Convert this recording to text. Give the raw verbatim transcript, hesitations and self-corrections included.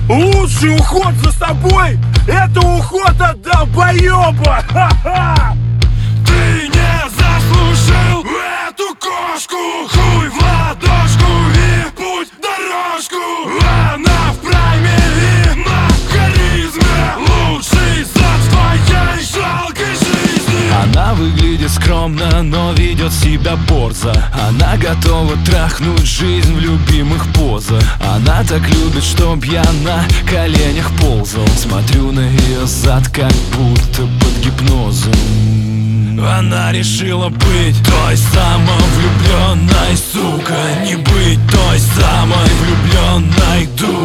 Лучший уход за собой — это уход от долбоеба. Ха-ха! Ты не заслужил эту кошку. Хуй в ладошку и путь дорожку. Она в прайме и на харизме. Лучший зад в твоей жалкой жизни. Она выглядит скромно, но ведет себя борзо. Она готова трахнуть жизнь в любимых позах. Она так любит, чтоб я на коленях ползал. Смотрю на ее зад, как будто под гипнозом. Она решила быть той самой влюбленной, сука. Не быть той самой влюбленной, дура.